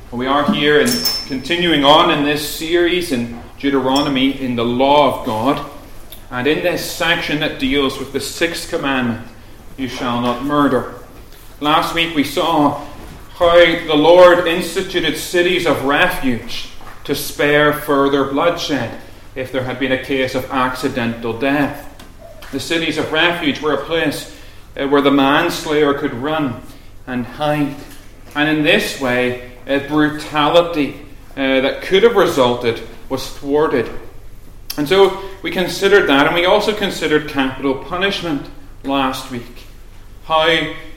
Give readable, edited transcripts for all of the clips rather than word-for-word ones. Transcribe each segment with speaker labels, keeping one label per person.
Speaker 1: We are here and continuing on in this series in Deuteronomy in the law of God, and in this section that deals with the sixth commandment, you shall not murder. Last week we saw how the Lord instituted cities of refuge to spare further bloodshed if there had been a case of accidental death. The cities of refuge were a place where the manslayer could run and hide, and in this way brutality that could have resulted was thwarted. And so we considered that, and we also considered capital punishment last week. How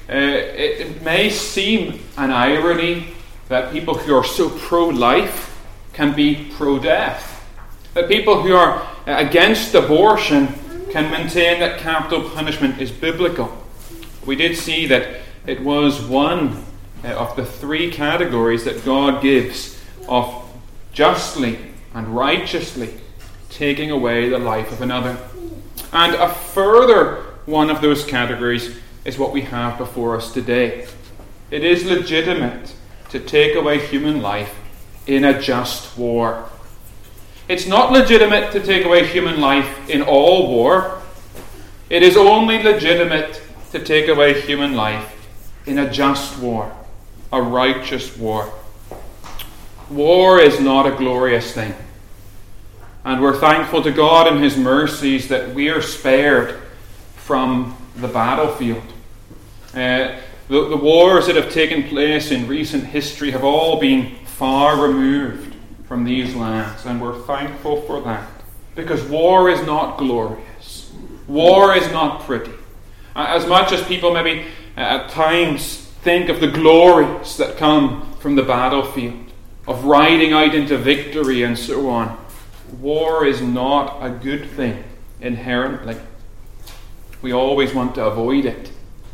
Speaker 1: it may seem an irony that people who are so pro-life can be pro-death. That people who are against abortion can maintain that capital punishment is biblical. We did see that it was one of the three categories that God gives of justly and righteously taking away the life of another. And a further one of those categories is what we have before us today. It is legitimate to take away human life in a just war. It's not legitimate to take away human life in all war. It is only legitimate to take away human life in a just war, a righteous war. War is not a glorious thing. And we're thankful to God in His mercies that we are spared from the battlefield. The wars that have taken place in recent history have all been far removed from these lands, and we're thankful for that. Because war is not glorious. War is not pretty. As much as people maybe at times think of the glories that come from the battlefield, of riding out into victory and so on, war is not a good thing inherently. We always want to avoid it.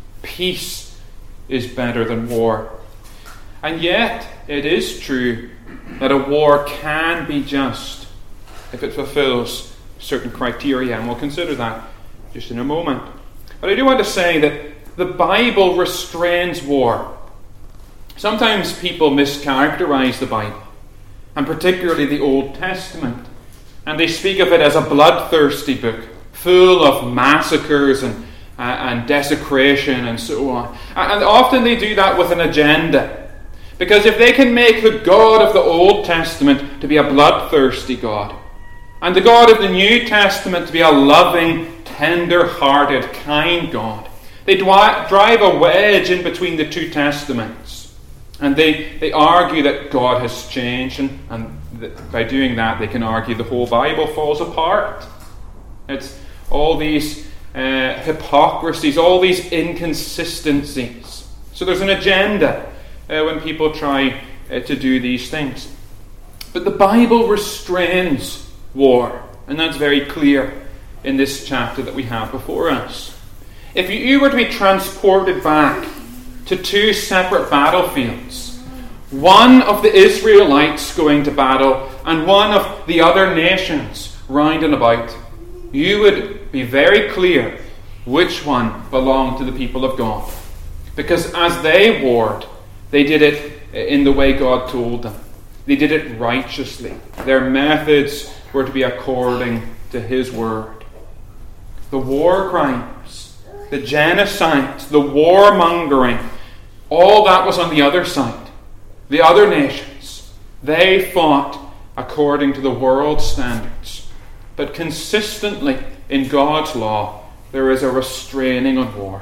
Speaker 1: Peace is better than war. And yet, it is true that a war can be just if it fulfills certain criteria, and we'll consider that just in a moment. But I do want to say that the Bible restrains war. Sometimes people mischaracterize the Bible, and particularly the Old Testament, and they speak of it as a bloodthirsty book, full of massacres and desecration and so on. And often they do that with an agenda. Because if they can make the God of the Old Testament to be a bloodthirsty God, and the God of the New Testament to be a loving, tender-hearted, kind God, they drive a wedge in between the two testaments. And they argue that God has changed, and by doing that they can argue the whole Bible falls apart. It's all these hypocrisies, all these inconsistencies. So there's an agenda when people try to do these things. But the Bible restrains war, and that's very clear in this chapter that we have before us. If you were to be transported back to two separate battlefields, one of the Israelites going to battle and one of the other nations round and about, you would be very clear which one belonged to the people of God. Because as they warred, they did it in the way God told them. They did it righteously. Their methods were to be according to His word. The war crimes, the genocides, the warmongering, all that was on the other side. The other nations, they fought according to the world's standards. But consistently in God's law, there is a restraining on war.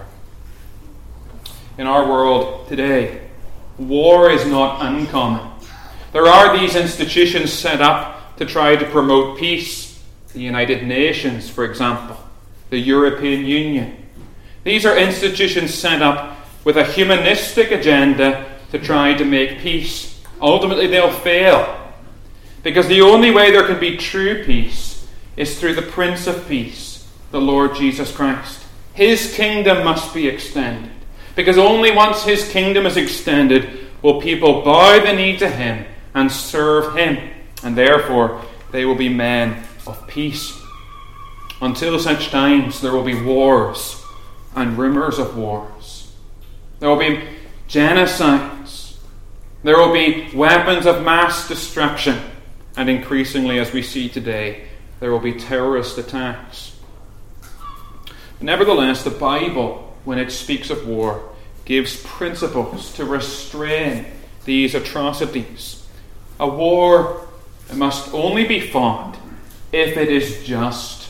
Speaker 1: In our world today, war is not uncommon. There are these institutions set up to try to promote peace. The United Nations, for example, the European Union. These are institutions set up with a humanistic agenda to try to make peace. Ultimately, they'll fail. Because the only way there can be true peace is through the Prince of Peace, the Lord Jesus Christ. His kingdom must be extended. Because only once His kingdom is extended will people bow the knee to Him and serve Him. And therefore, they will be men of peace. Until such times, there will be wars and rumours of wars. There will be genocides. There will be weapons of mass destruction. And increasingly, as we see today, there will be terrorist attacks. Nevertheless, the Bible, when it speaks of war, gives principles to restrain these atrocities. A war must only be fought if it is just.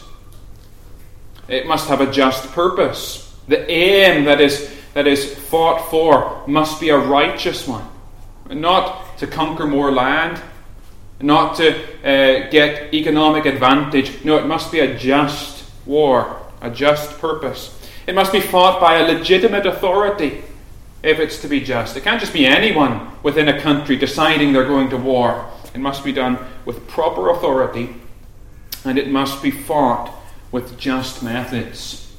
Speaker 1: It must have a just purpose. The aim that is fought for must be a righteous one. Not to conquer more land, not to get economic advantage. No, it must be a just war, a just purpose. It must be fought by a legitimate authority if it's to be just. It can't just be anyone within a country deciding they're going to war. It must be done with proper authority, and it must be fought with just methods.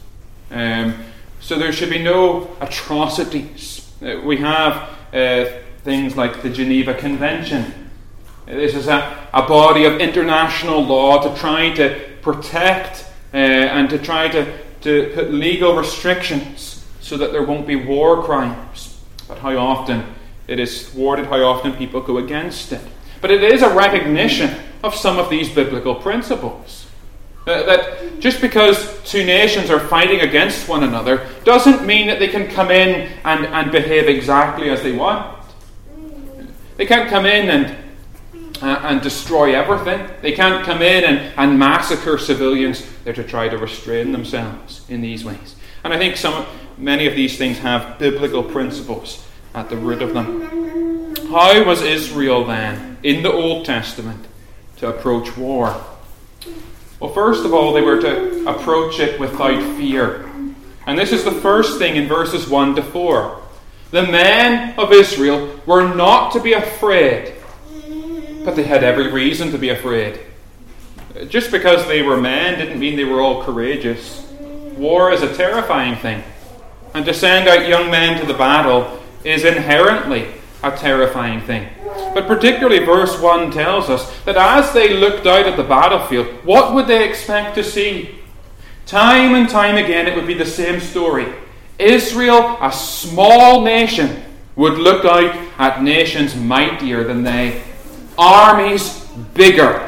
Speaker 1: So there should be no atrocities. We have things like the Geneva Convention. This is a body of international law to try to protect and to try to put legal restrictions so that there won't be war crimes. But how often it is thwarted, how often people go against it. But it is a recognition of some of these biblical principles. That just because two nations are fighting against one another doesn't mean that they can come in and behave exactly as they want. They can't come in and destroy everything. They can't come in and massacre civilians. They're to try to restrain themselves in these ways. And I think many of these things have biblical principles at the root of them. How was Israel then, in the Old Testament, to approach war? Well, first of all, they were to approach it without fear. And this is the first thing in verses 1 to 4. The men of Israel were not to be afraid, but they had every reason to be afraid. Just because they were men didn't mean they were all courageous. War is a terrifying thing. And to send out young men to the battle is inherently a terrifying thing. But particularly verse 1 tells us that as they looked out at the battlefield, what would they expect to see? Time and time again it would be the same story. Israel, a small nation, would look out at nations mightier than they. Armies bigger.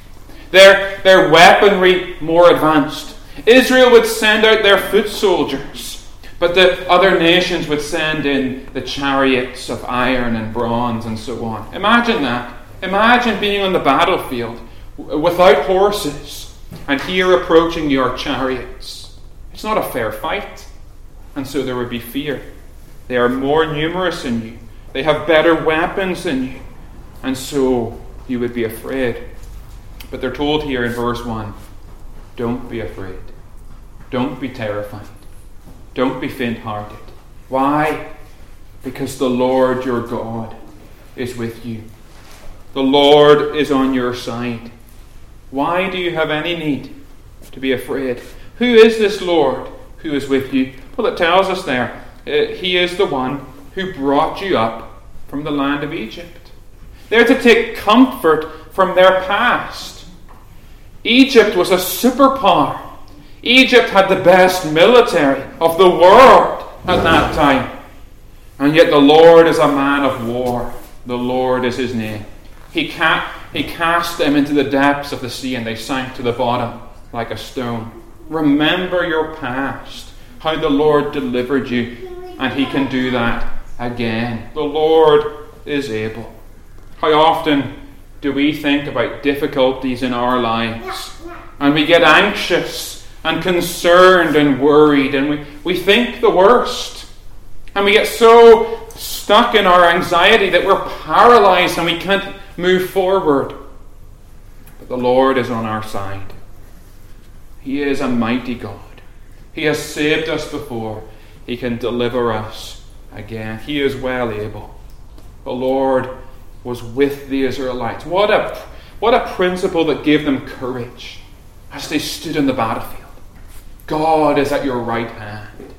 Speaker 1: Their weaponry more advanced. Israel would send out their foot soldiers, but the other nations would send in the chariots of iron and bronze and so on. Imagine that. Imagine being on the battlefield without horses and here approaching your chariots. It's not a fair fight. And so there would be fear. They are more numerous than you. They have better weapons than you. And so you would be afraid. But they're told here in verse 1, don't be afraid. Don't be terrified. Don't be faint-hearted. Why? Because the Lord your God is with you. The Lord is on your side. Why do you have any need to be afraid? Who is this Lord who is with you? Well, it tells us there. He is the one who brought you up from the land of Egypt. They're to take comfort from their past. Egypt was a superpower. Egypt had the best military of the world at that time. And yet the Lord is a man of war. The Lord is his name. He cast them into the depths of the sea and they sank to the bottom like a stone. Remember your past, how the Lord delivered you, and he can do that again. The Lord is able. How often do we think about difficulties in our lives and we get anxious and concerned and worried and we think the worst and we get so stuck in our anxiety that we're paralyzed and we can't move forward. But the Lord is on our side. He is a mighty God. He has saved us before. He can deliver us again. He is well able. The Lord was with the Israelites. What a principle that gave them courage as they stood on the battlefield. God is at your right hand.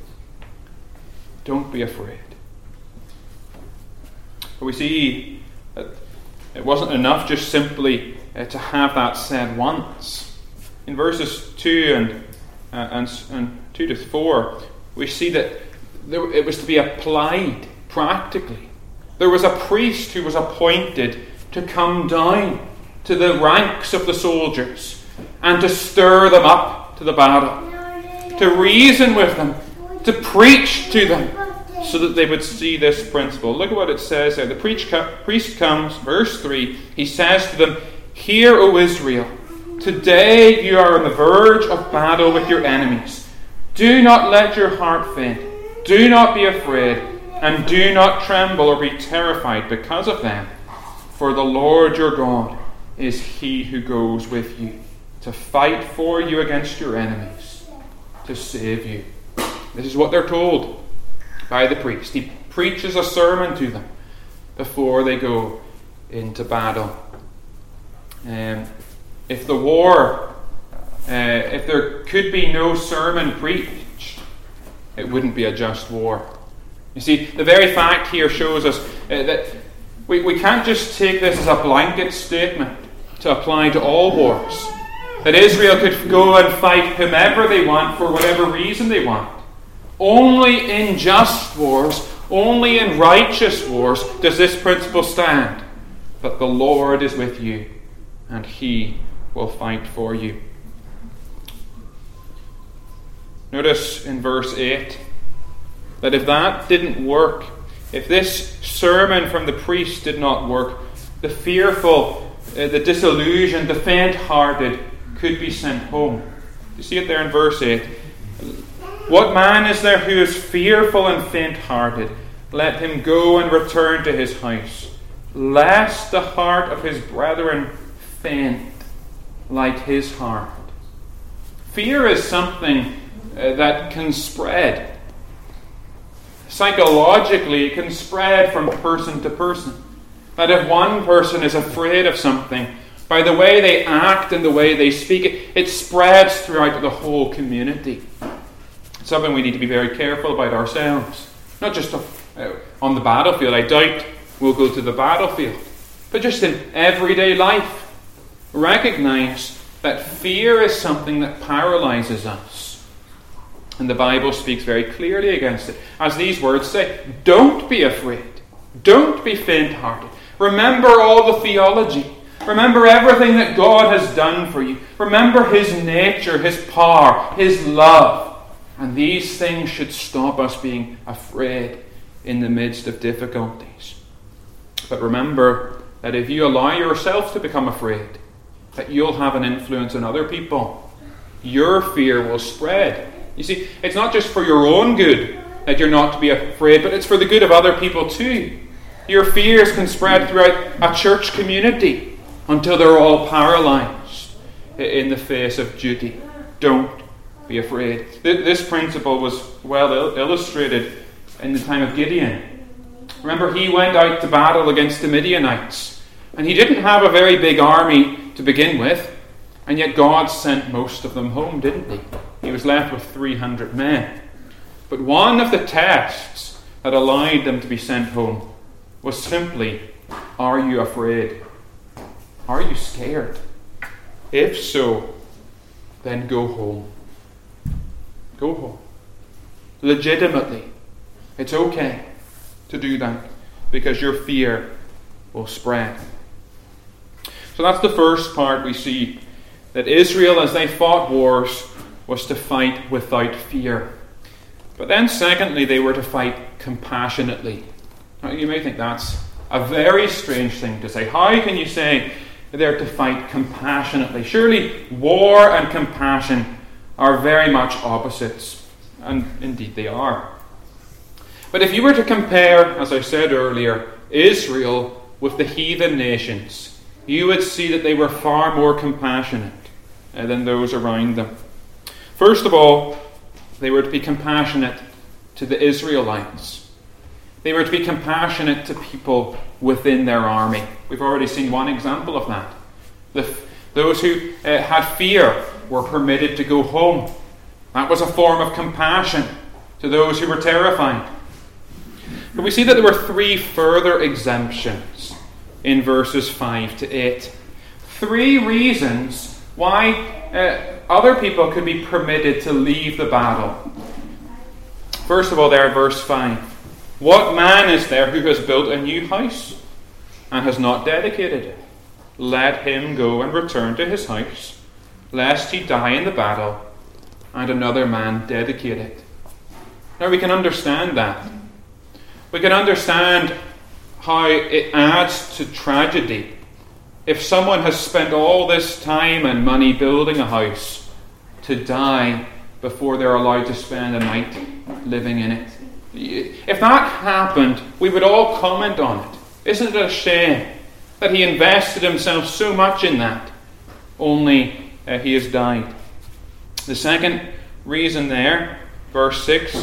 Speaker 1: Don't be afraid. But we see that it wasn't enough just simply to have that said once. In verses 2 and 2 to 4, we see that it was to be applied practically. There was a priest who was appointed to come down to the ranks of the soldiers and to stir them up to the battle, to reason with them, to preach to them, so that they would see this principle. Look at what it says there. The priest comes, verse 3, he says to them, "Hear, O Israel, today you are on the verge of battle with your enemies. Do not let your heart faint. Do not be afraid, and do not tremble or be terrified because of them. For the Lord your God is he who goes with you to fight for you against your enemies, to save you." This is what they're told by the priest. He preaches a sermon to them before they go into battle. If there could be no sermon preached, it wouldn't be a just war. You see, the very fact here shows us that we can't just take this as a blanket statement to apply to all wars. That Israel could go and fight whomever they want for whatever reason they want. Only in just wars, only in righteous wars does this principle stand. That the Lord is with you and he will fight for you. Notice in verse 8 that if that didn't work, if this sermon from the priest did not work, the fearful, the disillusioned, the faint-hearted could be sent home. You see it there in verse 8. "What man is there who is fearful and faint-hearted? Let him go and return to his house, lest the heart of his brethren faint like his heart." Fear is something that can spread. Psychologically, it can spread from person to person. That if one person is afraid of something, by the way they act and the way they speak, it spreads throughout the whole community. It's something we need to be very careful about ourselves. Not just on the battlefield. I doubt we'll go to the battlefield. But just in everyday life. Recognize that fear is something that paralyzes us. And the Bible speaks very clearly against it. As these words say, don't be afraid. Don't be faint-hearted. Remember all the theology. Remember everything that God has done for you. Remember his nature, his power, his love. And these things should stop us being afraid in the midst of difficulties. But remember that if you allow yourself to become afraid, that you'll have an influence on other people. Your fear will spread. You see, it's not just for your own good that you're not to be afraid, but it's for the good of other people too. Your fears can spread throughout a church community until they're all paralyzed in the face of duty. Don't be afraid. This principle was well illustrated in the time of Gideon. Remember, he went out to battle against the Midianites, and he didn't have a very big army to begin with, and yet God sent most of them home, didn't he? He was left with 300 men. But one of the tests that allowed them to be sent home was simply, are you afraid? Are you scared? If so, then go home. Go home. Legitimately. It's okay to do that because your fear will spread. So that's the first part we see. That Israel, as they fought wars, was to fight without fear. But then secondly, they were to fight compassionately. Now, you may think that's a very strange thing to say. How can you say they're to fight compassionately? Surely war and compassion are very much opposites. And indeed they are. But if you were to compare, as I said earlier, Israel with the heathen nations, you would see that they were far more compassionate than those around them. First of all, they were to be compassionate to the Israelites. They were to be compassionate to people within their army. We've already seen one example of that. Those who had fear were permitted to go home. That was a form of compassion to those who were terrified. But we see that there were 3 further exemptions in verses 5 to 8. 3 reasons why other people could be permitted to leave the battle. First of all, there in verse 5, What man is there who has built a new house and has not dedicated it? Let him go and return to his house, lest he die in the battle, and another man dedicate it. Now we can understand that. We can understand how it adds to tragedy if someone has spent all this time and money building a house to die before they're allowed to spend a night living in it. If that happened, we would all comment on it. Isn't it a shame that he invested himself so much in that, only he has died? The second reason there, verse 6,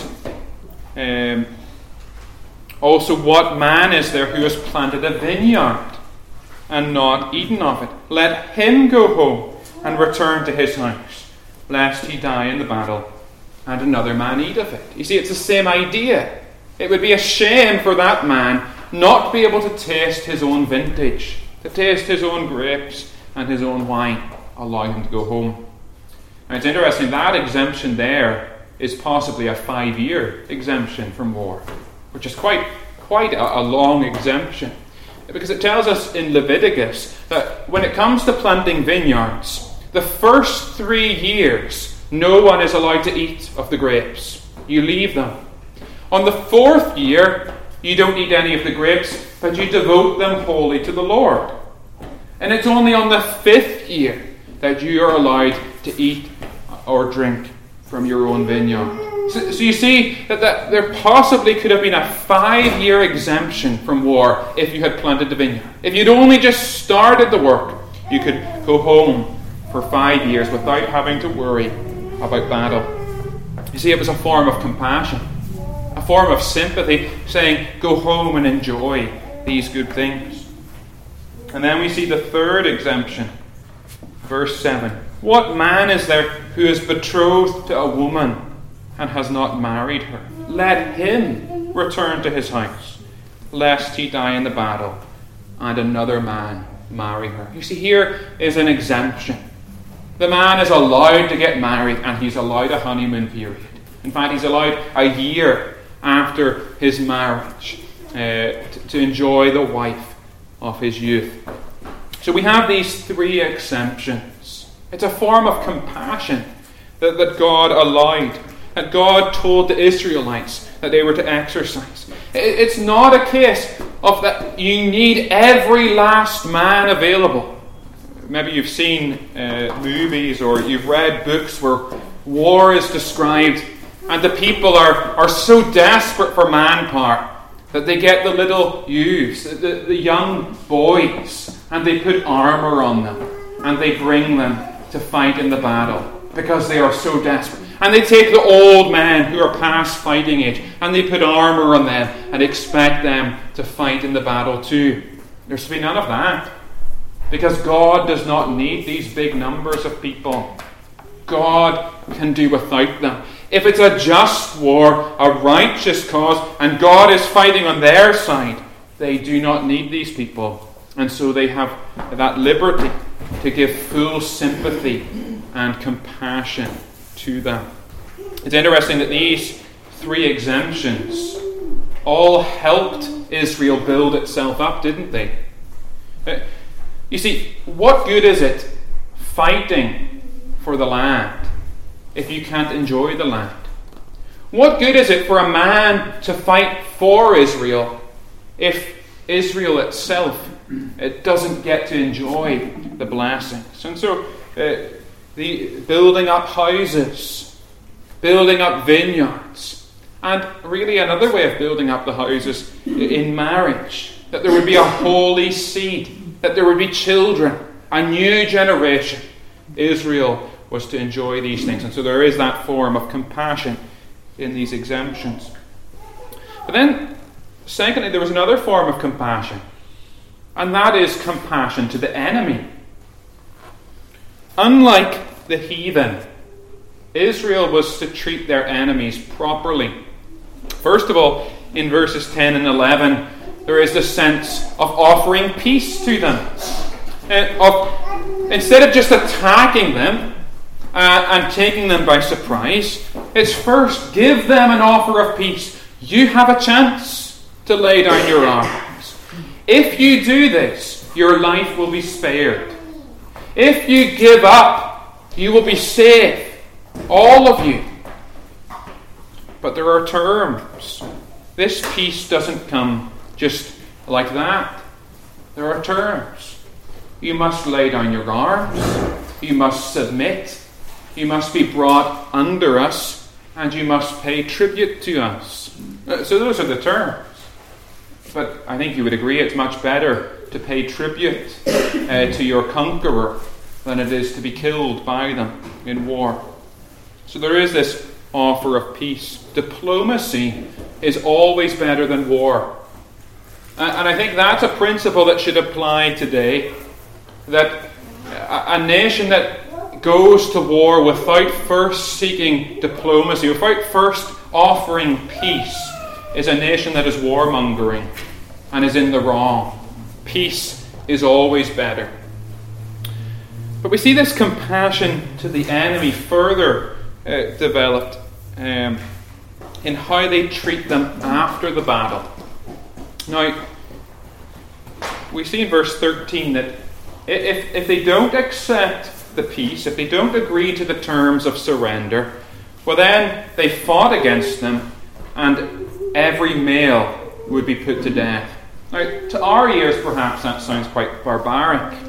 Speaker 1: also, what man is there who has planted a vineyard and not eaten of it? Let him go home and return to his house, lest he die in the battle, and another man eat of it. You see, it's the same idea. It would be a shame for that man not to be able to taste his own vintage, to taste his own grapes and his own wine. Allow him to go home. Now, it's interesting, that exemption there is possibly a 5-year exemption from war, which is quite a long exemption. Because it tells us in Leviticus that when it comes to planting vineyards, the first 3 years, no one is allowed to eat of the grapes. You leave them. On the 4th year, you don't eat any of the grapes, but you devote them wholly to the Lord. And it's only on the 5th year that you are allowed to eat or drink from your own vineyard. So you see that there possibly could have been a 5-year exemption from war if you had planted the vineyard. If you'd only just started the work, you could go home for 5 years without having to worry about battle. You see, it was a form of compassion, a form of sympathy, saying, go home and enjoy these good things. And then we see the third exemption, verse 7. What man is there who is betrothed to a woman and has not married her? Let him return to his house, lest he die in the battle, and another man marry her. You see, here is an exemption. The man is allowed to get married, and he's allowed a honeymoon period. In fact, he's allowed a year after his marriage to enjoy the wife of his youth. So we have these 3 exemptions. It's a form of compassion that God allowed, that God told the Israelites that they were to exercise. It's not a case of that you need every last man available. Maybe you've seen movies or you've read books where war is described and the people are so desperate for manpower that they get the little youths, the young boys, and they put armour on them and they bring them to fight in the battle because they are so desperate. And they take the old men who are past fighting age and they put armour on them and expect them to fight in the battle too. There's to be none of that. Because God does not need these big numbers of people. God can do without them. If it's a just war, a righteous cause, and God is fighting on their side, they do not need these people. And so they have that liberty to give full sympathy and compassion to them. It's interesting that these 3 exemptions all helped Israel build itself up, didn't they? You see, what good is it fighting for the land if you can't enjoy the land? What good is it for a man to fight for Israel if Israel itself it doesn't get to enjoy the blessings? And so the building up houses, building up vineyards, and really another way of building up the houses in marriage, that there would be a holy seed, that there would be children, a new generation. Israel was to enjoy these things. And so there is that form of compassion in these exemptions. But then, secondly, there was another form of compassion. And that is compassion to the enemy. Unlike the heathen, Israel was to treat their enemies properly. First of all, in verses 10 and 11, there is the sense of offering peace to them. Instead of just attacking them and taking them by surprise, it's first give them an offer of peace. You have a chance. to lay down your arms. If you do this, your life will be spared. If you give up, you will be safe, all of you. But there are terms. This peace doesn't come just like that. There are terms. You must lay down your arms. You must submit. You must be brought under us. And you must pay tribute to us. So those are the terms. But I think you would agree it's much better to pay tribute to your conqueror than it is to be killed by them in war. So there is this offer of peace. Diplomacy is always better than war. And I think that's a principle that should apply today. That a nation that goes to war without first seeking diplomacy, without first offering peace, is a nation that is warmongering and is in the wrong. Peace is always better. But we see this compassion to the enemy further developed in how they treat them after the battle. Now, we see in verse 13 that if they don't accept the peace, if they don't agree to the terms of surrender, well then they fought against them and every male would be put to death. Now, to our ears perhaps that sounds quite barbaric.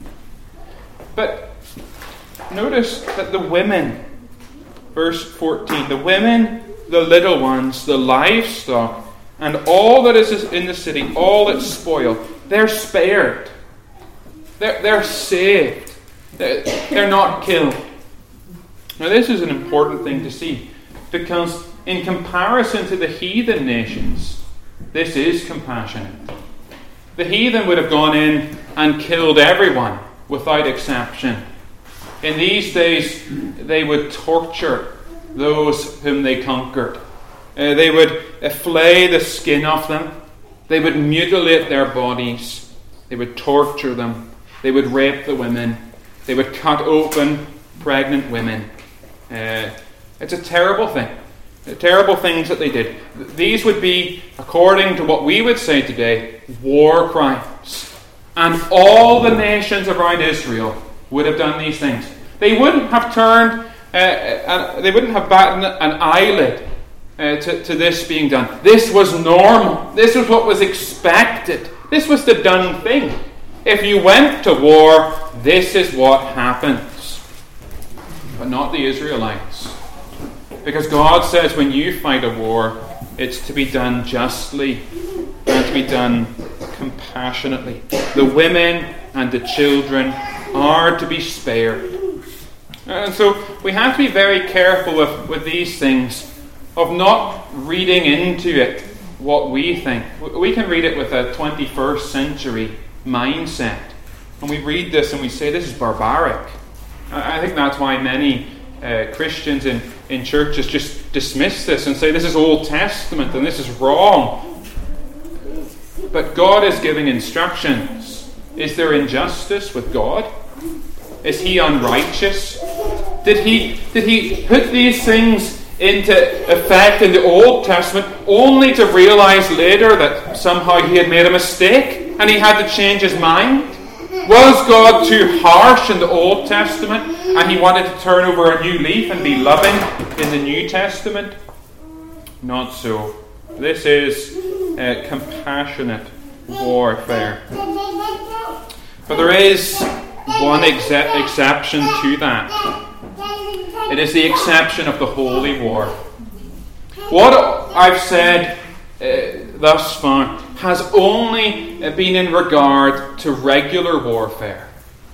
Speaker 1: But notice that the women, verse 14, the women, the little ones, the livestock, and all that is in the city, all its spoil, they're spared. They're saved. They're not killed. Now this is an important thing to see, because in comparison to the heathen nations, this is compassionate. The heathen would have gone in and killed everyone without exception. In these days, they would torture those whom they conquered. They would flay the skin off them. They would mutilate their bodies. They would torture them. They would rape the women. They would cut open pregnant women. It's a terrible thing. Terrible things that they did. These would be, according to what we would say today, war crimes. And all the nations around Israel would have done these things. They wouldn't have turned, they wouldn't have batted an eyelid to this being done. This was normal. This was what was expected. This was the done thing. If you went to war, this is what happens. But not the Israelites. Because God says when you fight a war, it's to be done justly and to be done compassionately. The women and the children are to be spared. And so we have to be very careful with these things, of not reading into it what we think. We can read it with a 21st century mindset. And we read this and we say, this is barbaric. I think that's why many Christians in churches just dismiss this and say this is Old Testament and this is wrong. But God is giving instructions. Is there injustice with God? Is He unrighteous? Did He put these things into effect in the Old Testament only to realize later that somehow He had made a mistake and He had to change His mind? Was God too harsh in the Old Testament and He wanted to turn over a new leaf and be loving in the New Testament? Not so. This is compassionate warfare. But there is one exception to that. It is the exception of the holy war. What I've said thus far has only been in regard to regular warfare.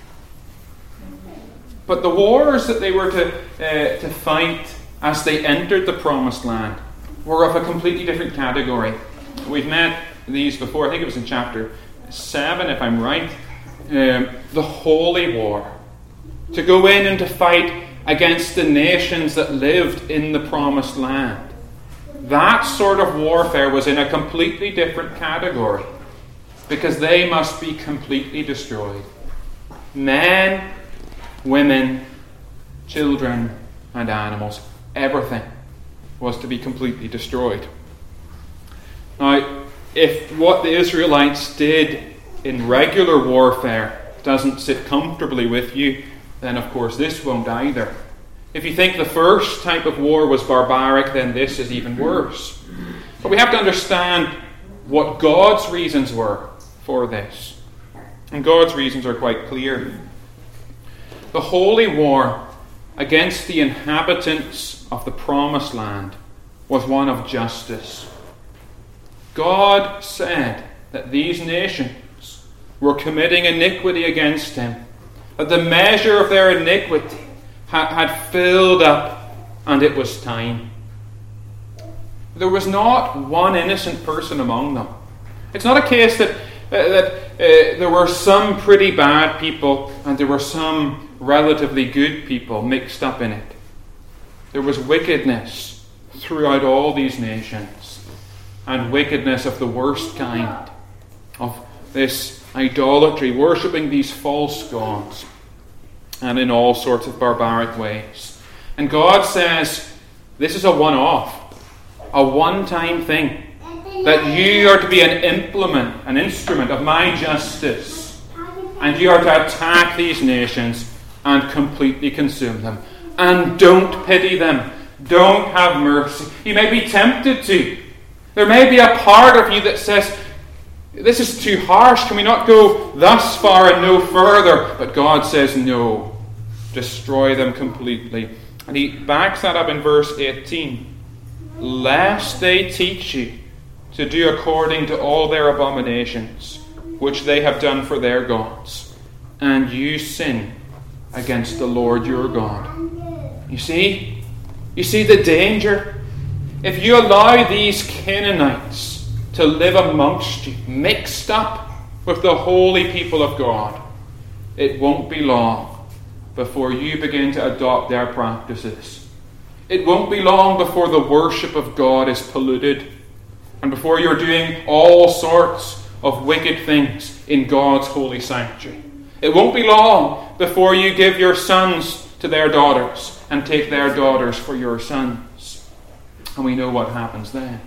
Speaker 1: But the wars that they were to fight as they entered the Promised Land were of a completely different category. We've met these before. I think it was in chapter 7, if I'm right. The Holy War. To go in and to fight against the nations that lived in the Promised Land. That sort of warfare was in a completely different category, because they must be completely destroyed. Men, women, children, and animals, everything was to be completely destroyed. Now, if what the Israelites did in regular warfare doesn't sit comfortably with you, then of course this won't either. If you think the first type of war was barbaric, then this is even worse. But we have to understand what God's reasons were for this. And God's reasons are quite clear. The holy war against the inhabitants of the promised land was one of justice. God said that these nations were committing iniquity against him, that the measure of their iniquity had filled up, and it was time. There was not one innocent person among them. It's not a case that there were some pretty bad people and there were some relatively good people mixed up in it. There was wickedness throughout all these nations, and wickedness of the worst kind, of this idolatry, worshipping these false gods, and in all sorts of barbaric ways. And God says, this is a one-off, a one-time thing, that you are to be an implement, an instrument of my justice, and you are to attack these nations and completely consume them. And don't pity them. Don't have mercy. You may be tempted to. There may be a part of you that says, this is too harsh. Can we not go thus far and no further? But God says, no. Destroy them completely. And he backs that up in verse 18. Lest they teach you to do according to all their abominations, which they have done for their gods, and you sin against the Lord your God. You see? You see the danger? If you allow these Canaanites to live amongst you, mixed up with the holy people of God, it won't be long before you begin to adopt their practices. It won't be long before the worship of God is polluted, and before you're doing all sorts of wicked things in God's holy sanctuary. It won't be long before you give your sons to their daughters and take their daughters for your sons. And we know what happens then.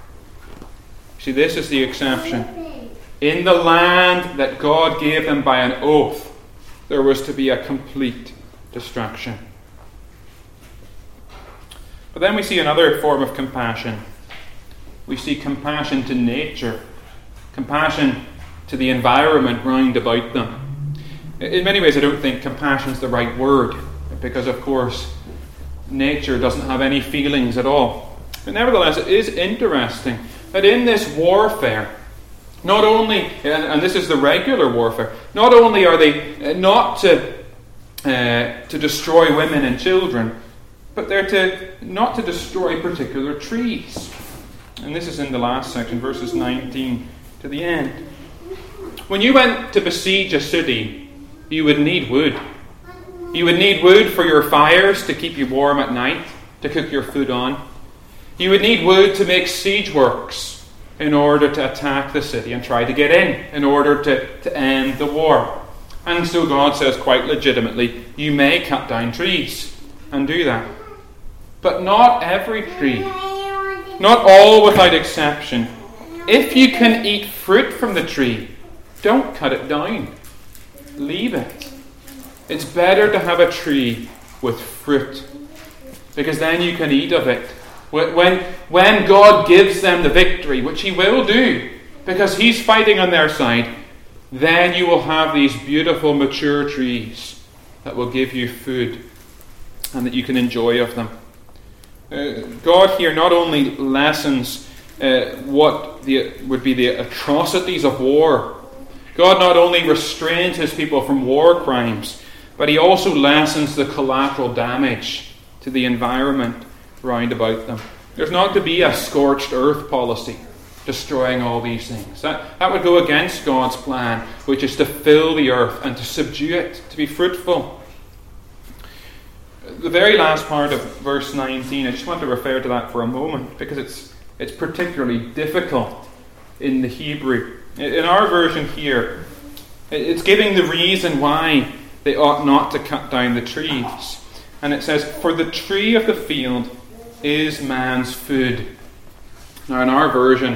Speaker 1: See, this is the exception. In the land that God gave them by an oath, there was to be a complete destruction. But then we see another form of compassion. We see compassion to nature, compassion to the environment round about them. In many ways, I don't think compassion is the right word, because, of course, nature doesn't have any feelings at all. But nevertheless, it is interesting that in this warfare, not only, and this is the regular warfare, not only are they not to destroy women and children, but they're not to destroy particular trees. And this is in the last section, verses 19 to the end. When you went to besiege a city, you would need wood. You would need wood for your fires to keep you warm at night, to cook your food on. You would need wood to make siege works in order to attack the city and try to get in order to end the war. And so God says quite legitimately, you may cut down trees and do that. But not every tree. Not all without exception. If you can eat fruit from the tree, don't cut it down. Leave it. It's better to have a tree with fruit, because then you can eat of it. When God gives them the victory, which he will do, because he's fighting on their side, then you will have these beautiful mature trees that will give you food and that you can enjoy of them. God here not only lessens what would be the atrocities of war. God not only restrains his people from war crimes, but he also lessens the collateral damage to the environment round about them. There's not to be a scorched earth policy, destroying all these things. That would go against God's plan, which is to fill the earth and to subdue it, to be fruitful. The very last part of verse 19, I just want to refer to that for a moment, because it's particularly difficult in the Hebrew. In our version here, it's giving the reason why they ought not to cut down the trees. And it says, "For the tree of the field is man's food." Now in our version,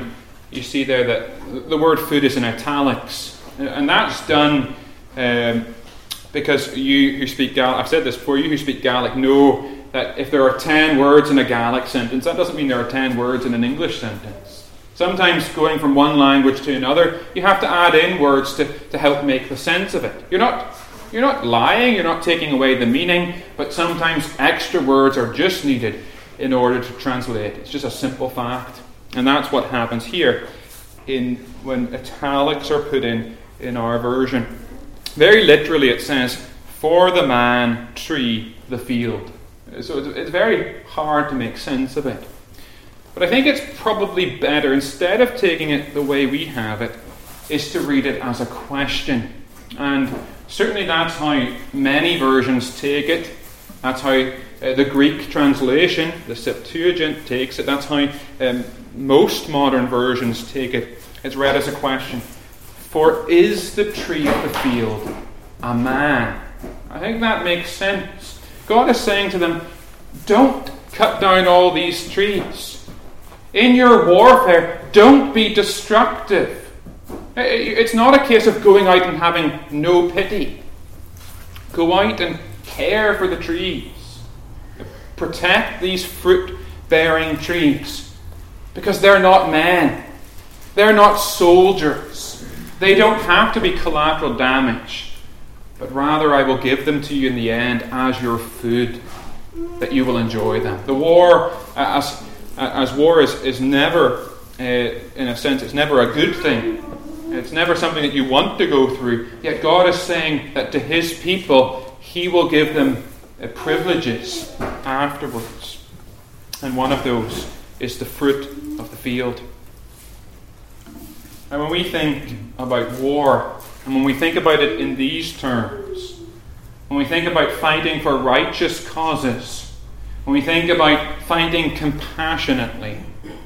Speaker 1: you see there that the word food is in italics. And that's done because you who speak Gaelic, I've said this before, you who speak Gaelic know that if there are 10 words in a Gaelic sentence, that doesn't mean there are 10 words in an English sentence. Sometimes going from one language to another, you have to add in words to help make the sense of it. You're not lying, you're not taking away the meaning, but sometimes extra words are just needed in order to translate. It's just a simple fact. And that's what happens here when italics are put in our version. Very literally it says, "For the man, tree, the field." So it's very hard to make sense of it. But I think it's probably better, instead of taking it the way we have it, is to read it as a question. And certainly that's how many versions take it. That's how the Greek translation, the Septuagint, takes it. That's how most modern versions take it. It's read as a question. "For is the tree of the field a man?" I think that makes sense. God is saying to them, don't cut down all these trees. In your warfare, don't be destructive. It's not a case of going out and having no pity. Go out and care for the trees. Protect these fruit-bearing trees. Because they're not men. They're not soldiers. They don't have to be collateral damage. But rather I will give them to you in the end as your food, that you will enjoy them. The war, as war is never, in a sense, it's never a good thing. It's never something that you want to go through. Yet God is saying that to His people, He will give them privileges afterwards. And one of those is the fruit of the field. And when we think about war, and when we think about it in these terms, when we think about fighting for righteous causes, when we think about fighting compassionately,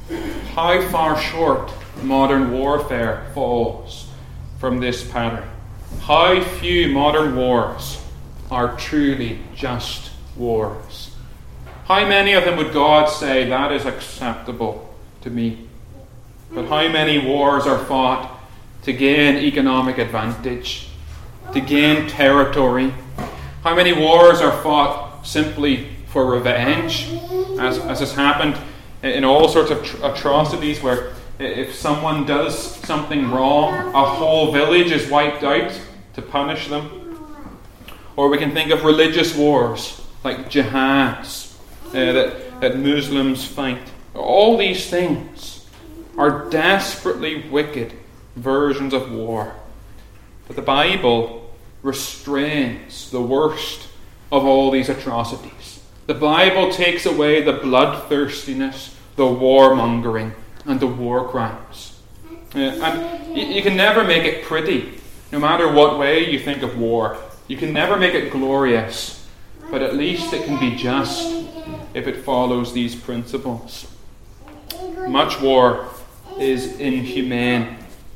Speaker 1: how far short modern warfare falls from this pattern. How few modern wars are truly just wars. How many of them would God say, that is acceptable to me? But how many wars are fought to gain economic advantage, to gain territory? How many wars are fought simply for revenge, as has happened in all sorts of atrocities, where if someone does something wrong, a whole village is wiped out to punish them? Or we can think of religious wars, like jihads, that Muslims fight. All these things are desperately wicked versions of war. But the Bible restrains the worst of all these atrocities. The Bible takes away the bloodthirstiness, the warmongering, and the war crimes. And you can never make it pretty, no matter what way you think of war. You can never make it glorious, but at least it can be just if it follows these principles. Much war is inhumane,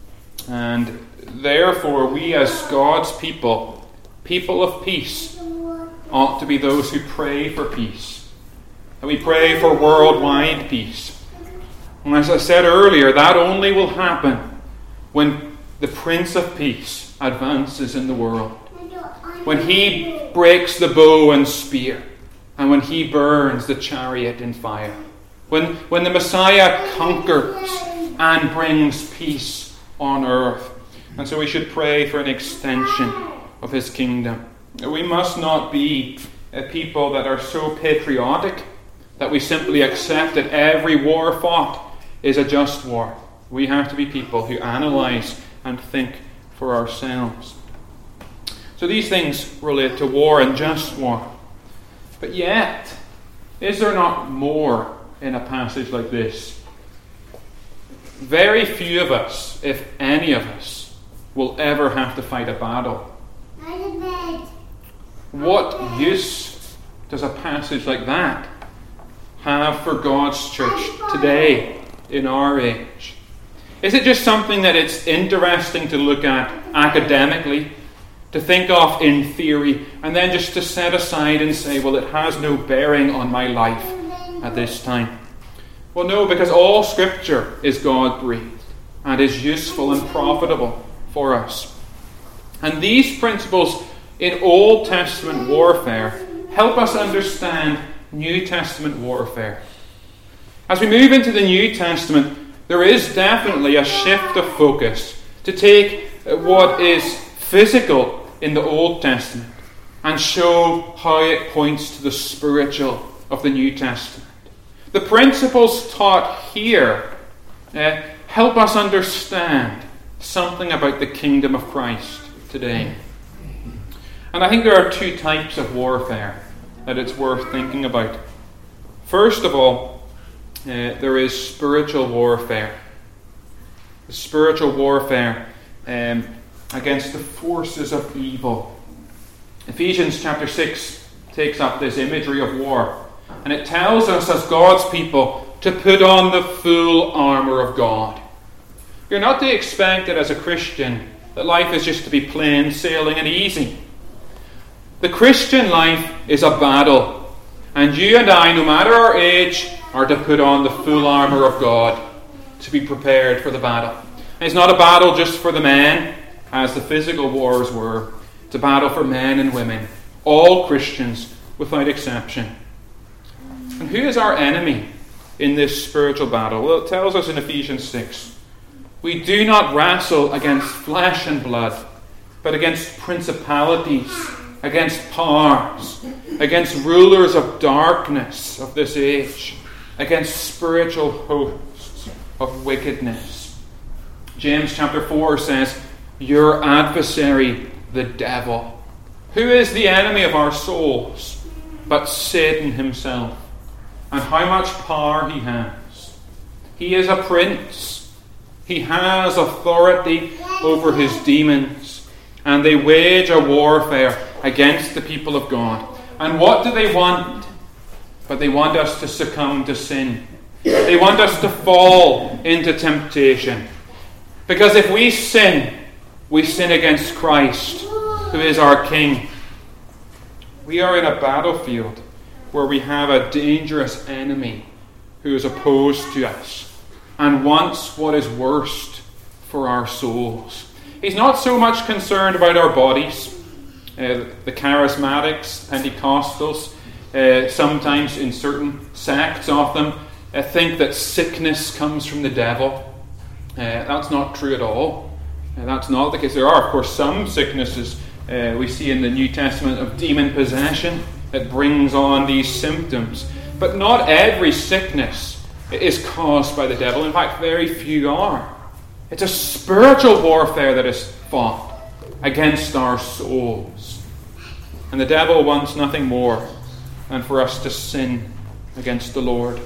Speaker 1: and therefore we as God's people of peace, ought to be those who pray for peace. And we pray for worldwide peace. And as I said earlier, that only will happen when the Prince of Peace advances in the world. When He breaks the bow and spear, and when He burns the chariot in fire. When the Messiah conquers and brings peace on earth. And so we should pray for an extension of His kingdom. We must not be a people that are so patriotic that we simply accept that every war fought is a just war. We have to be people who analyse and think for ourselves. So these things relate to war and just war. But yet, is there not more in a passage like this? Very few of us, if any of us, will ever have to fight a battle. What use does a passage like that have for God's church today, in our age? Is it just something that it's interesting to look at academically, to think of in theory, and then just to set aside and say, well, it has no bearing on my life at this time? Well, no, because all Scripture is God-breathed. and is useful and profitable for us. And these principles in Old Testament warfare help us understand New Testament warfare. As we move into the New Testament, there is definitely a shift of focus to take what is physical in the Old Testament and show how it points to the spiritual of the New Testament. The principles taught here help us understand something about the kingdom of Christ today. And I think there are two types of warfare that it's worth thinking about. First of all, there is spiritual warfare. Spiritual warfare against the forces of evil. Ephesians chapter 6 takes up this imagery of war, and it tells us as God's people to put on the full armour of God. You're not to expect that as a Christian that life is just to be plain sailing and easy. The Christian life is a battle, and you and I, no matter our age, are to put on the full armour of God to be prepared for the battle. And it's not a battle just for the men, as the physical wars were. It's a battle for men and women, all Christians without exception. And who is our enemy in this spiritual battle? Well, it tells us in Ephesians 6, we do not wrestle against flesh and blood, but against principalities, against powers, against rulers of darkness of this age, against spiritual hosts of wickedness. James chapter 4 says, your adversary, the devil. Who is the enemy of our souls but Satan himself? And how much power he has. He is a prince. He has authority over his demons. And they wage a warfare against the people of God. And what do they want? But they want us to succumb to sin. They want us to fall into temptation. Because if we sin against Christ, who is our King. We are in a battlefield where we have a dangerous enemy who is opposed to us and wants what is worst for our souls. He's not so much concerned about our bodies. The charismatics, Pentecostals, sometimes in certain sects of them, think that sickness comes from the devil. That's not true at all. That's not the case. There are, of course, some sicknesses we see in the New Testament of demon possession that brings on these symptoms. But not every sickness is caused by the devil. In fact, very few are. It's a spiritual warfare that is fought against our souls. And the devil wants nothing more than for us to sin against the Lord.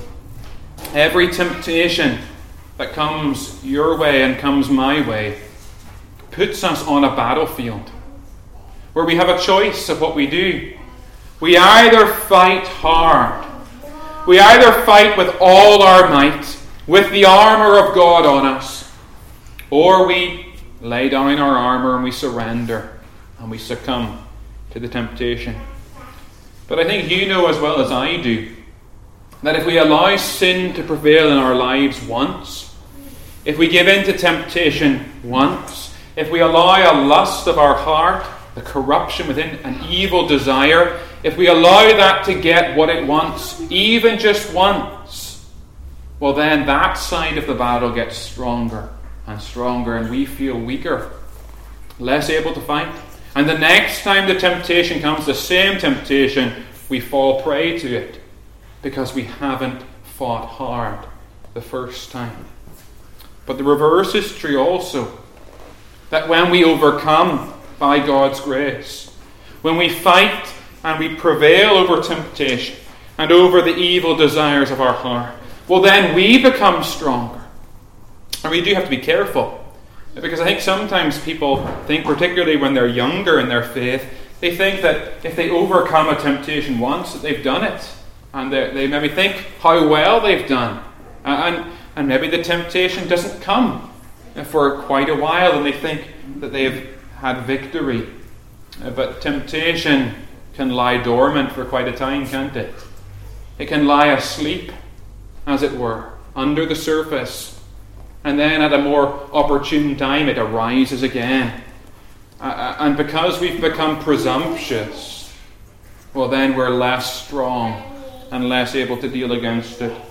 Speaker 1: Every temptation that comes your way and comes my way puts us on a battlefield where we have a choice of what we do. We either fight hard, we either fight with all our might, with the armour of God on us, or we lay down our armour and we surrender and we succumb to the temptation. But I think you know as well as I do that if we allow sin to prevail in our lives once, if we give in to temptation once, if we allow a lust of our heart, the corruption within, an evil desire, if we allow that to get what it wants, even just once, well then that side of the battle gets stronger and stronger and we feel weaker, less able to fight. And the next time the temptation comes, the same temptation, we fall prey to it because we haven't fought hard the first time. But the reverse is true also. That when we overcome by God's grace, when we fight and we prevail over temptation and over the evil desires of our heart, well then we become stronger. And we do have to be careful. Because I think sometimes people think, particularly when they're younger in their faith, they think that if they overcome a temptation once, that they've done it. And they maybe think how well they've done. And maybe the temptation doesn't come for quite a while and they think that they've had victory. But temptation can lie dormant for quite a time, can't it? It can lie asleep, as it were, under the surface. And then at a more opportune time it arises again. And because we've become presumptuous, well then we're less strong and less able to deal against it.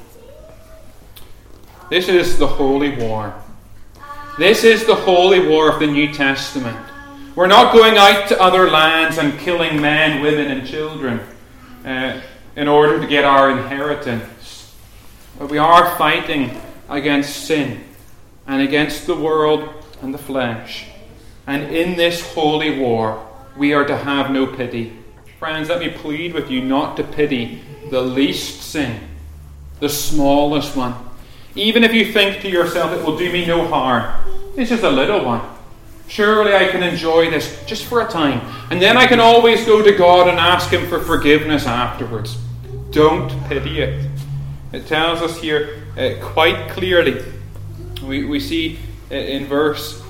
Speaker 1: This is the holy war. This is the holy war of the New Testament. We're not going out to other lands and killing men, women and children in order to get our inheritance. But we are fighting against sin and against the world and the flesh. And in this holy war, we are to have no pity. Friends, let me plead with you not to pity the least sin, the smallest one. Even if you think to yourself, it will do me no harm. It's just a little one. Surely I can enjoy this just for a time. And then I can always go to God and ask Him for forgiveness afterwards. Don't pity it. It tells us here quite clearly. We see in verse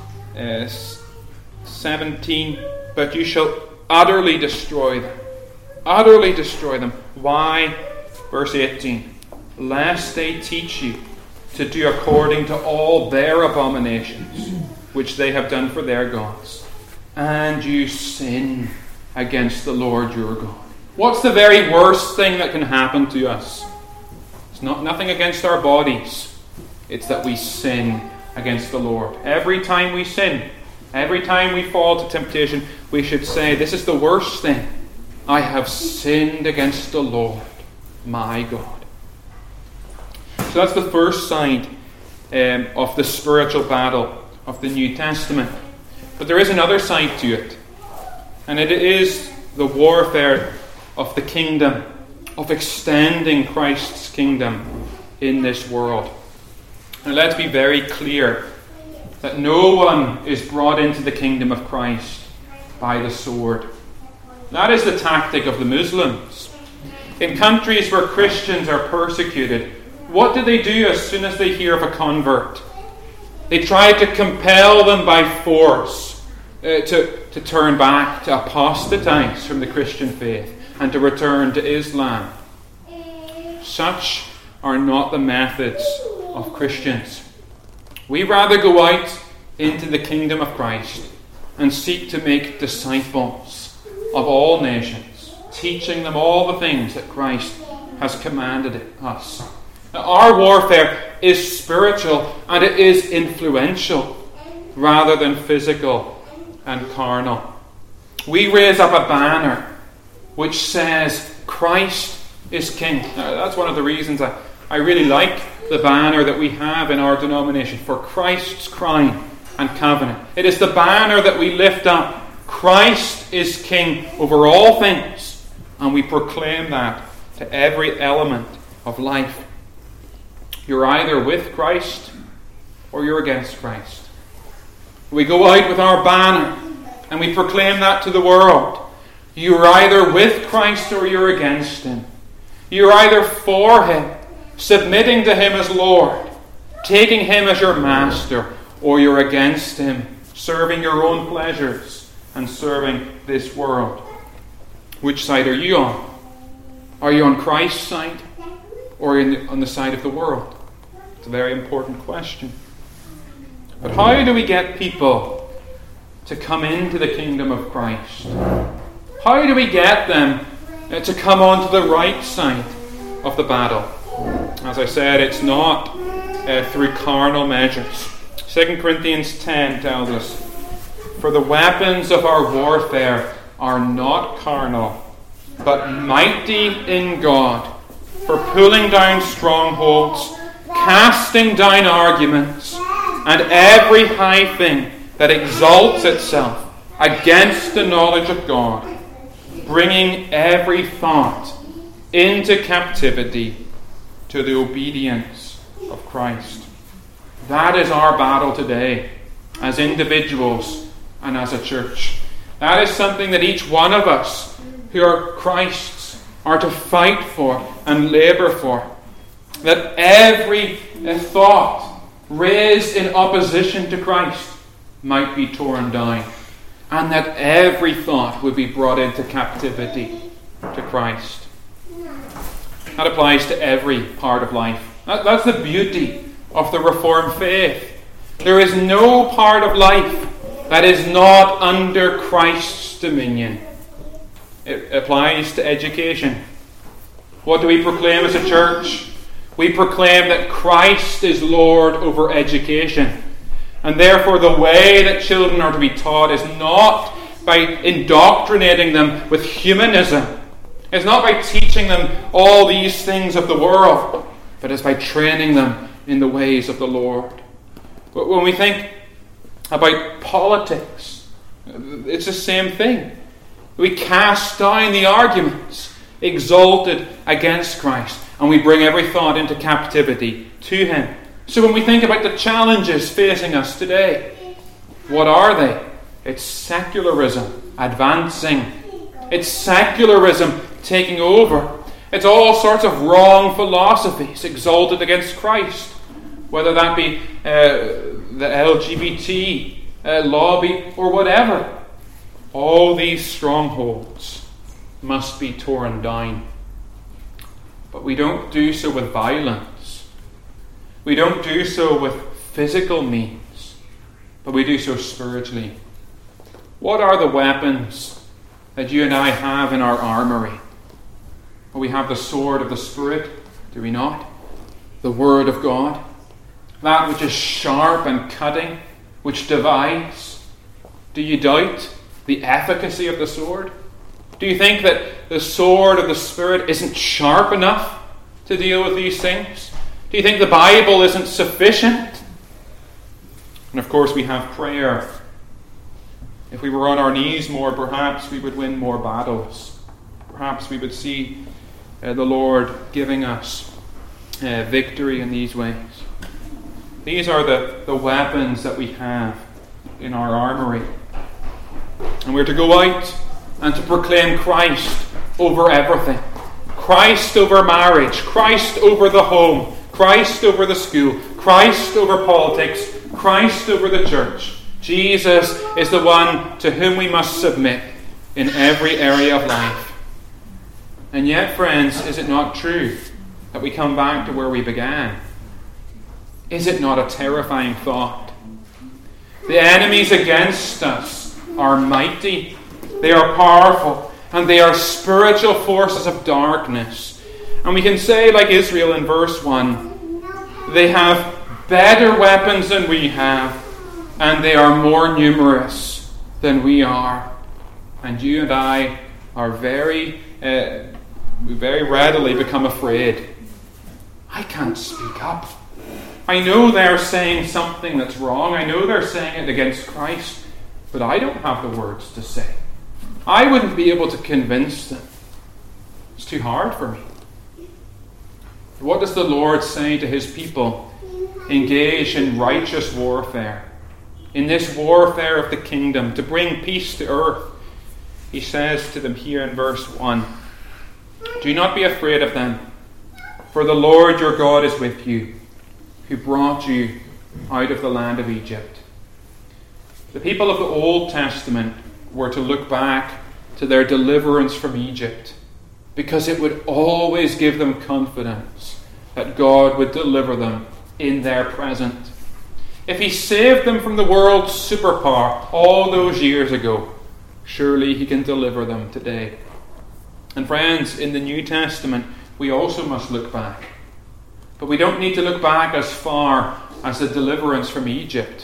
Speaker 1: 17, but you shall utterly destroy them. Utterly destroy them. Why? Verse 18, lest they teach you to do according to all their abominations, which they have done for their gods, and you sin against the Lord your God. What's the very worst thing that can happen to us? It's nothing against our bodies. It's that we sin against the Lord. Every time we sin, every time we fall to temptation, we should say, this is the worst thing. I have sinned against the Lord, my God. So that's the first side of the spiritual battle of the New Testament. But there is another side to it. And it is the warfare of the kingdom, of extending Christ's kingdom in this world. And let's be very clear that no one is brought into the kingdom of Christ by the sword. That is the tactic of the Muslims. In countries where Christians are persecuted, what do they do as soon as they hear of a convert? They try to compel them by force to turn back, to apostatize from the Christian faith and to return to Islam. Such are not the methods of Christians. We rather go out into the kingdom of Christ and seek to make disciples of all nations, teaching them all the things that Christ has commanded us. Now, our warfare is spiritual and it is influential rather than physical and carnal. We raise up a banner which says Christ is King. Now, that's one of the reasons I really like the banner that we have in our denomination, for Christ's crown and covenant. It is the banner that we lift up. Christ is King over all things, and we proclaim that to every element of life. You're either with Christ or you're against Christ. We go out with our banner and we proclaim that to the world. You're either with Christ or you're against Him. You're either for Him, submitting to Him as Lord, taking Him as your master, or you're against Him, serving your own pleasures and serving this world. Which side are you on? Are you on Christ's side or on the side of the world? It's a very important question. But how do we get people to come into the kingdom of Christ? How do we get them to come onto the right side of the battle? As I said, it's not through carnal measures. 2 Corinthians 10 tells us, for the weapons of our warfare are not carnal, but mighty in God, for pulling down strongholds, casting down arguments, and every high thing that exalts itself against the knowledge of God, bringing every thought into captivity to the obedience of Christ. That is our battle today, as individuals and as a church. That is something that each one of us who are Christ's are to fight for and labour for. That every thought raised in opposition to Christ might be torn down, and that every thought would be brought into captivity to Christ. That applies to every part of life. That's the beauty of the Reformed faith. There is no part of life that is not under Christ's dominion. It applies to education. What do we proclaim as a church? We proclaim that Christ is Lord over education. And therefore the way that children are to be taught is not by indoctrinating them with humanism. It's not by teaching them all these things of the world, but it's by training them in the ways of the Lord. But when we think about politics, it's the same thing. We cast down the arguments exalted against Christ, and we bring every thought into captivity to Him. So when we think about the challenges facing us today, what are they? It's secularism advancing. It's secularism taking over. It's all sorts of wrong philosophies exalted against Christ, whether that be the LGBT lobby or whatever. All these strongholds must be torn down. But we don't do so with violence. We don't do so with physical means, but we do so spiritually. What are the weapons that you and I have in our armory? Well, we have the sword of the Spirit, do we not? The Word of God. That which is sharp and cutting, which divides. Do you doubt the efficacy of the sword? Do you think that the sword of the Spirit isn't sharp enough to deal with these things? Do you think the Bible isn't sufficient? And of course we have prayer. If we were on our knees more, perhaps we would win more battles. Perhaps we would see the Lord giving us victory in these ways. These are the weapons that we have in our armory. And we're to go out and to proclaim Christ over everything. Christ over marriage, Christ over the home, Christ over the school, Christ over politics, Christ over the church. Jesus is the one to whom we must submit in every area of life. And yet, friends, is it not true that we come back to where we began? Is it not a terrifying thought? The enemies against us are mighty, they are powerful, and they are spiritual forces of darkness. And we can say, like Israel in verse 1, they have better weapons than we have, and they are more numerous than we are. And you and I are we very readily become afraid. I can't speak up. I know they're saying something that's wrong. I know they're saying it against Christ, but I don't have the words to say. I wouldn't be able to convince them. It's too hard for me. What does the Lord say to His people engaged in righteous warfare? In this warfare of the kingdom, to bring peace to earth, He says to them here in verse 1, "Do not be afraid of them, for the Lord your God is with you, who brought you out of the land of Egypt." The people of the Old Testament were to look back to their deliverance from Egypt, because it would always give them confidence that God would deliver them in their present. If He saved them from the world's superpower all those years ago, surely He can deliver them today. And friends, in the New Testament, we also must look back. But we don't need to look back as far as the deliverance from Egypt.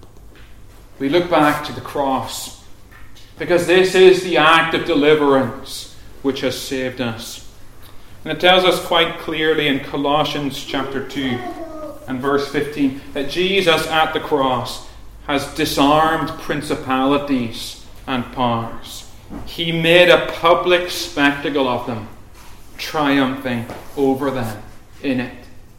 Speaker 1: We look back to the cross, because this is the act of deliverance which has saved us. And it tells us quite clearly in Colossians chapter 2 and verse 15 that Jesus at the cross has disarmed principalities and powers. He made a public spectacle of them, triumphing over them in it.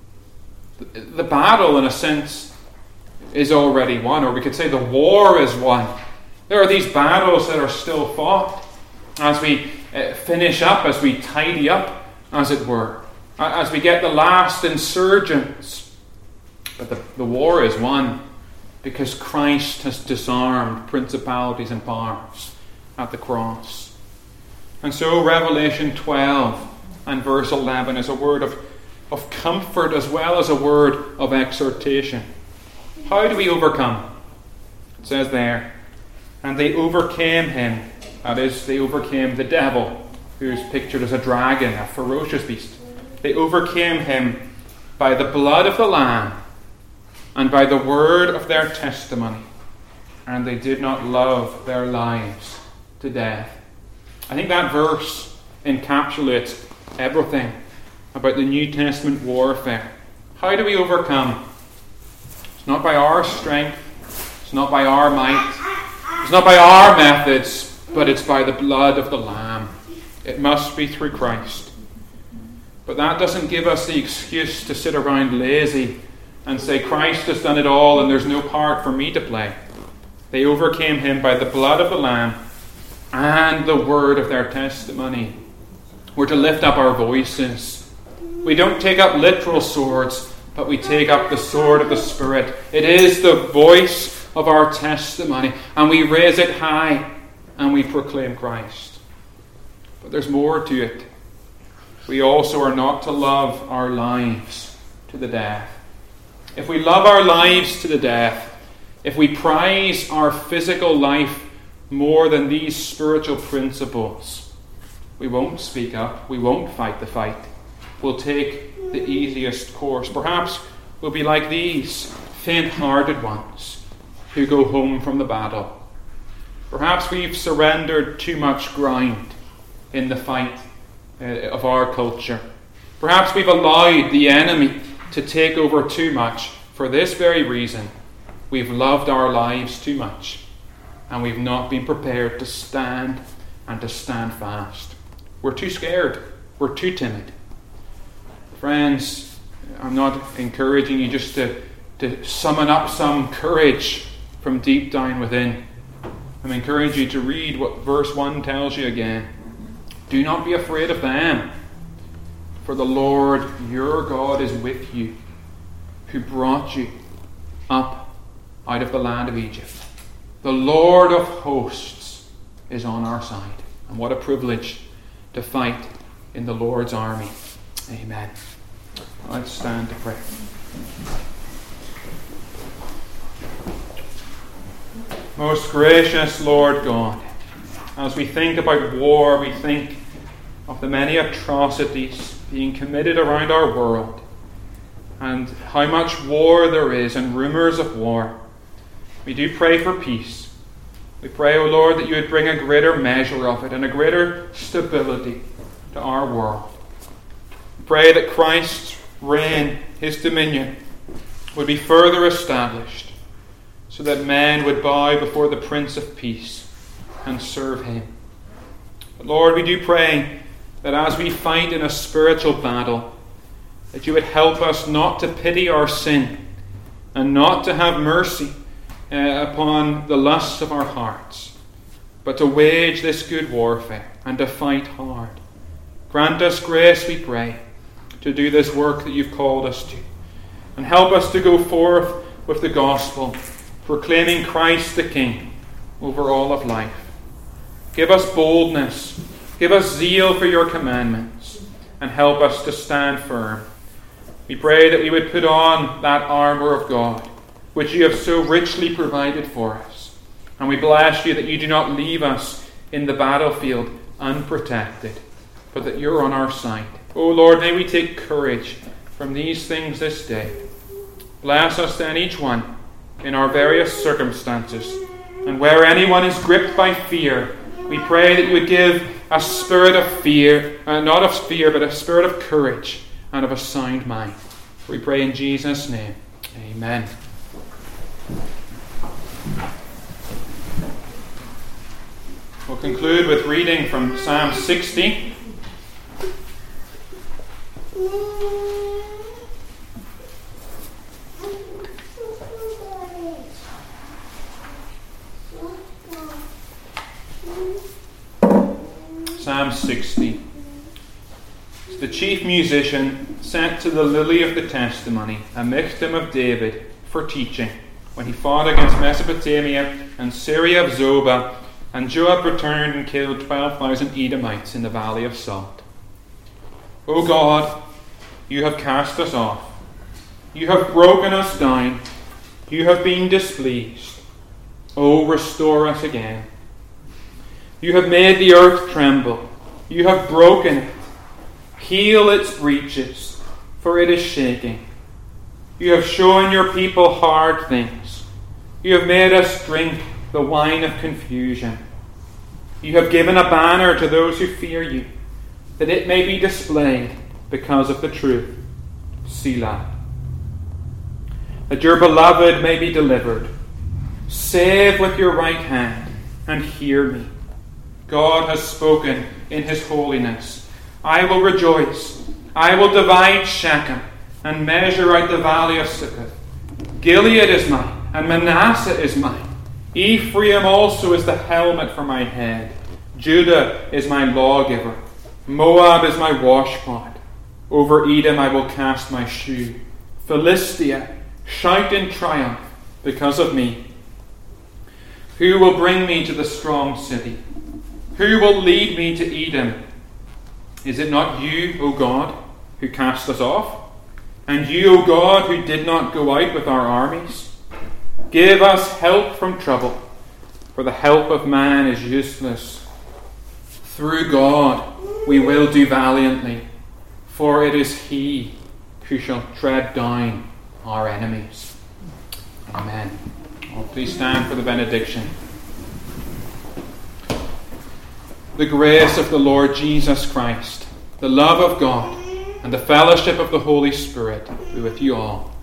Speaker 1: The battle, in a sense, is already won, or we could say the war is won. There are these battles that are still fought as we finish up, as we tidy up, as it were, as we get the last insurgents. But the war is won because Christ has disarmed principalities and powers at the cross. And so Revelation 12 and verse 11 is a word of of comfort as well as a word of exhortation. How do we overcome? It says there, and they overcame him. That is, they overcame the devil, who is pictured as a dragon, a ferocious beast. They overcame him by the blood of the Lamb and by the word of their testimony. And they did not love their lives to death. I think that verse encapsulates everything about the New Testament warfare. How do we overcome? It's not by our strength. It's not by our might. It's not by our methods, but it's by the blood of the Lamb. It must be through Christ. But that doesn't give us the excuse to sit around lazy and say, Christ has done it all and there's no part for me to play. They overcame him by the blood of the Lamb and the word of their testimony. We're to lift up our voices. We don't take up literal swords, but we take up the sword of the Spirit. It is the voice of our testimony, and we raise it high and we proclaim Christ. But there's more to it. We also are not to love our lives to the death. If we love our lives to the death, if we prize our physical life more than these spiritual principles, we won't speak up, we won't fight the fight. We'll take the easiest course. Perhaps we'll be like these faint-hearted ones who go home from the battle. Perhaps we've surrendered too much ground in the fight of our culture. Perhaps we've allowed the enemy to take over too much. For this very reason, we've loved our lives too much, and we've not been prepared to stand and to stand fast. We're too scared. We're too timid. Friends, I'm not encouraging you just to summon up some courage from deep down within. I'm encouraging you to read what verse 1 tells you again. Do not be afraid of them, for the Lord your God is with you, who brought you up out of the land of Egypt. The Lord of hosts is on our side. And what a privilege to fight in the Lord's army. Amen. Let's stand to pray. Most gracious Lord God, as we think about war, we think of the many atrocities being committed around our world and how much war there is and rumours of war. We do pray for peace. We pray, O Lord, that you would bring a greater measure of it and a greater stability to our world. We pray that Christ's reign, his dominion, would be further established so that men would bow before the Prince of Peace and serve him. But Lord, we do pray that as we fight in a spiritual battle, that you would help us not to pity our sin and not to have mercy upon the lusts of our hearts, but to wage this good warfare and to fight hard. Grant us grace, we pray, to do this work that you've called us to, and help us to go forth with the gospel, proclaiming Christ the King over all of life. Give us boldness, give us zeal for your commandments, and help us to stand firm. We pray that we would put on that armour of God, which you have so richly provided for us. And we bless you that you do not leave us in the battlefield unprotected, but that you're on our side. O Lord, may we take courage from these things this day. Bless us then, each one, in our various circumstances. And where anyone is gripped by fear, we pray that you would give a spirit of fear, not of fear, but a spirit of courage and of a sound mind. We pray in Jesus' name. Amen. We'll conclude with reading from Psalm 60. Psalm 60. The chief musician sent to the lily of the testimony a Michtam of David for teaching when he fought against Mesopotamia and Syria of Zobah, and Joab returned and killed 12,000 Edomites in the valley of Salt. O God, you have cast us off. You have broken us down. You have been displeased. Oh, restore us again. You have made the earth tremble. You have broken it. Heal its breaches, for it is shaking. You have shown your people hard things. You have made us drink the wine of confusion. You have given a banner to those who fear you, that it may be displayed because of the truth. Selah. That your beloved may be delivered. Save with your right hand and hear me. God has spoken in his holiness. I will rejoice. I will divide Shechem and measure out the valley of Succoth. Gilead is mine, and Manasseh is mine. Ephraim also is the helmet for my head. Judah is my lawgiver. Moab is my washpot. Over Edom I will cast my shoe. Philistia, shout in triumph because of me. Who will bring me to the strong city? Who will lead me to Edom? Is it not you, O God, who cast us off? And you, O God, who did not go out with our armies? Give us help from trouble, for the help of man is useless. Through God we will do valiantly, for it is he who shall tread down our enemies. Amen. Well, please stand for the benediction. The grace of the Lord Jesus Christ, the love of God, and the fellowship of the Holy Spirit be with you all.